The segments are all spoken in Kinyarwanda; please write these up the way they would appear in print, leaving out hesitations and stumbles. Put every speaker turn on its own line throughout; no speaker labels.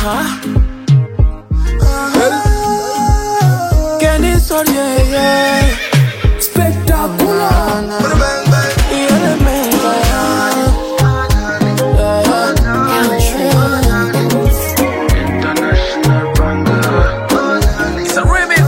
Kenny Sorier, spectacular.
International banger. It's a remix.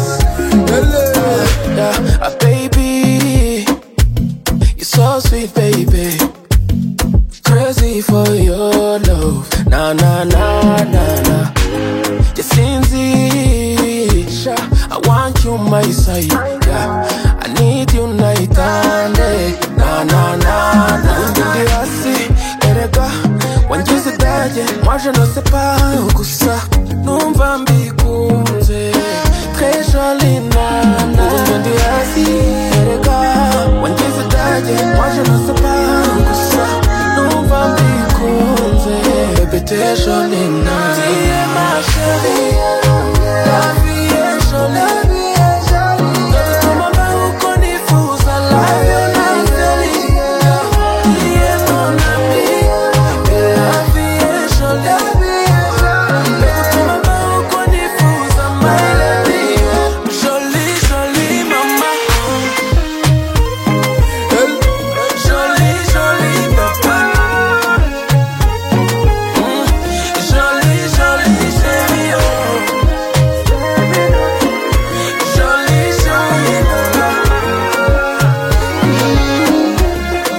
Baby, you're so sweet, baby. Crazy for your love. Nah, nah, nah, nah, nah. You sinzi, I want you my side. Yeah. I need you night and day. Nah, nah, nah, nah. Dirasi, erega, wangize daje. Moi je ne sais pas où ça. Numva mbikunze, très jolie nana. Dirasi, erega, wangize daje. Moi je ne sais pas où ça. Numva mbikunze, baby t'es jolie nana. Tu es ma chérie, la vie est jolie.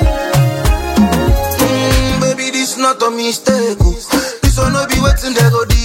Not a mistake. This one no be waiting, they go